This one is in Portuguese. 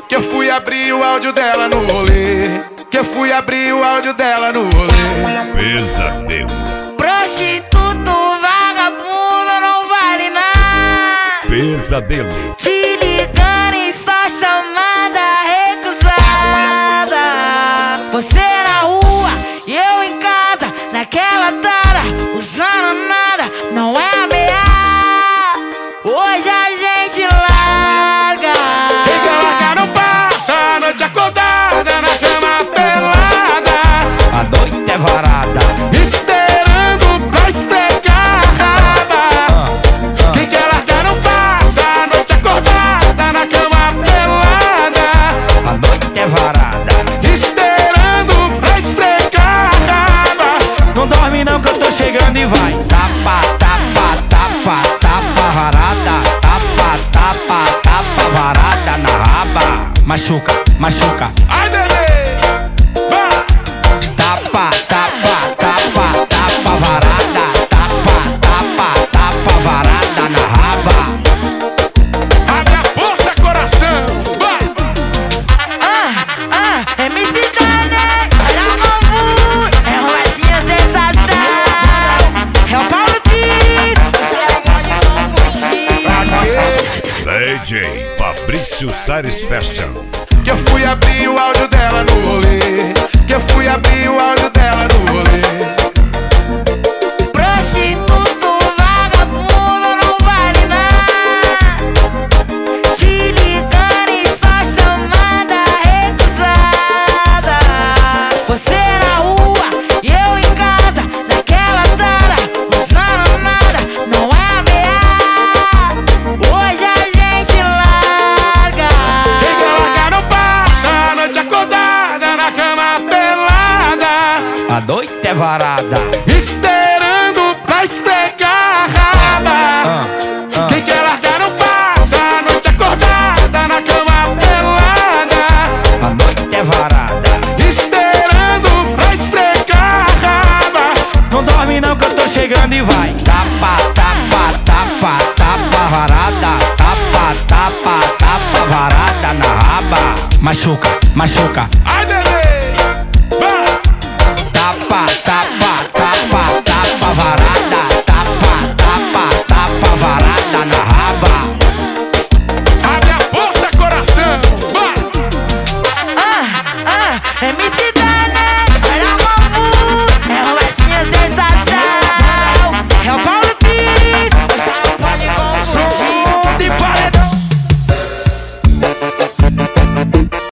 Que eu fui abrir o áudio dela no rolê. Que eu fui abrir o áudio dela no rolê. Pesadelo. Prostituto, vagabundo, não vale nada. Pesadelo. Te ligando em só chamada recusada. Você na rua e eu em casa, naquela tara, usando nada, não é ameaça. Hoje a gente larga. Quem quer largar não passa a noite acordada na cama pelada. A noite é varada, esperando pra esfregar a raba. Quem quer largar não passa a noite acordada na cama pelada. a noite é varada. Esperando pra esfregar a raba. Não dorme não que eu tô chegando e vai. Tapa, tapa, tapa, tapa varada. Tapa, tapa, tapa varada na raba. Machuca, machuca. Ai, bebê, vai. Tapa, tapa, tapa, tapa varada. Tapa, tapa, tapa varada na raba. Abre a porta, coração, vai. MC Dane, olha o bambu, é Roletinha sensação. É o Paulo Pires, você pode não fugir. DJ Fabrício Sares Fashion. Que eu fui abrir o áudio dela no rolê. Que eu fui abrir o áudio dela no rolê. Prostituto, vagabundo, não vale nada. Te ligando em só chamada recusada. Você na rua e eu em casa, naquela tara, usando nada, não é ameaça. Hoje a gente larga. Quem quer largar não passa a noite acordada na cama pelada. A noite é varada. Esperando pra esfregar a raba. Quem quer largar não passa a noite acordada na cama pelada. A noite é varada. Esperando pra esfregar a raba. Não dorme não que eu tô chegando e vai. Tapa, tapa, tapa, tapa varada. Tapa, tapa, tapa varada na raba. Machuca, machuca. Ai, bebê, vai. Tapa, tapa, tapa, tapa varada. Tapa, tapa, tapa varada na raba. Abre a porta, coração, vai. MC